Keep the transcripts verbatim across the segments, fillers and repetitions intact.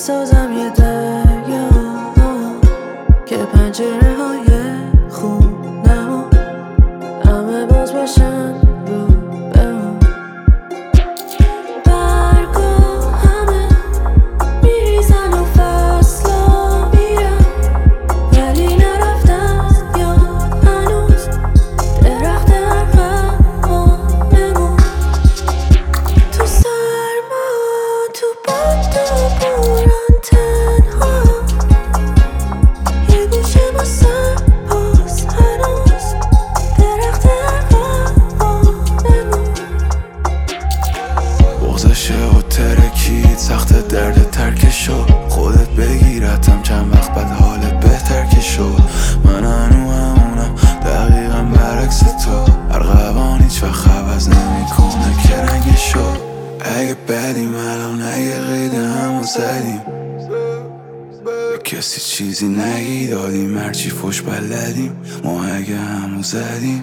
میسازم یه دریا که پنجره های خونمو همه باز باشن رو به اون. برگا همه میریزن و فصلا میرن ولی نرفتن یاد هنوز درخت ارغوانمون. تو سرما تو باد و بوران تنها یه گوشه ما سرباز هنوز درخت ارغوانمون. بغضشه و ترکید سخت درد ترکشو خودت بگیرتم چند وقت بعد حالت بهتر که شد. من هنو همونم دقیقا برعکس تو ارغوان هیچ وقت عوض نمیکنه که رنگشو. اگه بدیم الان اگه قید همو زدیم به کسی چیزی نگی دادیم هرچی فش بلدیم ما اگه همو زدیم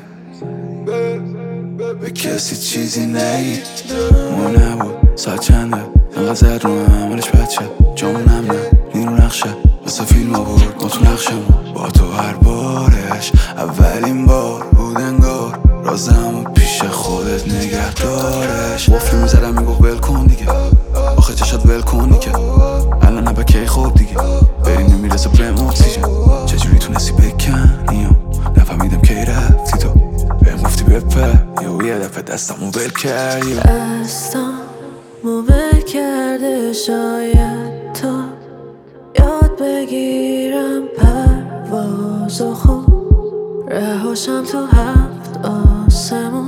به کسی چیزی نگی. ما نبود ساعت چنده انقدر زد رو هم ولش بچه جامونم نه نیرو نقشه واسه فیلم آورد ما تو نقشمون با تو هر بارش اولین بار بود انگار رازمو پیش خودت نگه دارش. وفلی میزدم میگو ول کن دیگه آخه چشات ول کنی که الان نبا کی خوب دیگه بریم نمیرسه بهم اکسیژن چجوری تونستی بکنی و نفهمیدم کی رفتی تو بهم گفتی بپر یا یه دفعه دستمو ول کردی دستامو ول کرده شاید تا یاد بگیرم پرواز و خوب رهاشم تو هفت آسمون.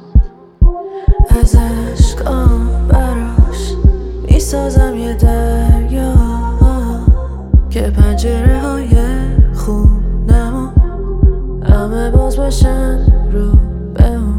از عشقام براش میسازم یه دریا که پنجره های خونمو همه باز باشن رو به اون.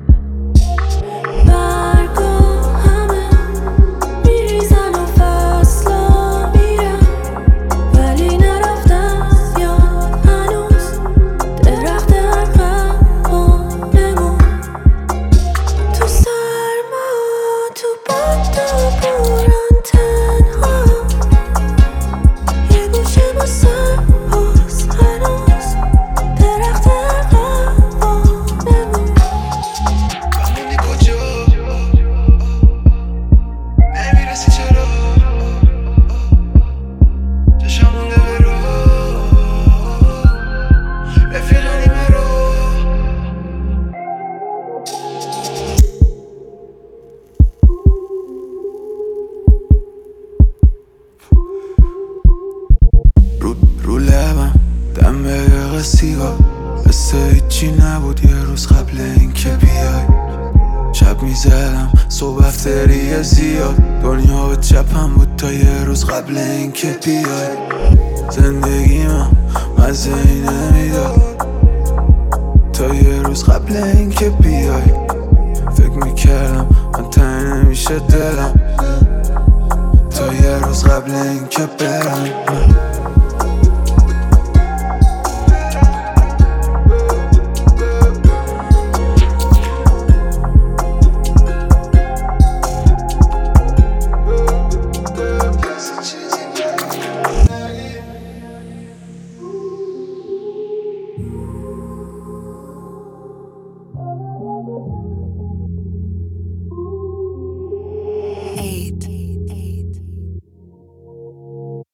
برگا همه میریزن و فصلا میرن ولی نرفتن یاد هنوز درخت ارغوانمون. تو سرما تو باد و بوران تنها یه گوشه ما سرباز هنوز درخت ارغوانمون. بمونی کجا نمیرسی چرا چشمون لبرا رفیقانی مرا. رو رو لبم دم به سیگار قصه هیچی نبود یه روز قبل این که بیای شب میزدم صبح افتری زیاد دنیا به چپم بود تا یه روز قبل این که بیای. زندگی من مزه ای نمیداد تا یه روز قبل این که بیای. فکر میکردم من تنگ نمیشه دلم تا یه روز قبل این که برم.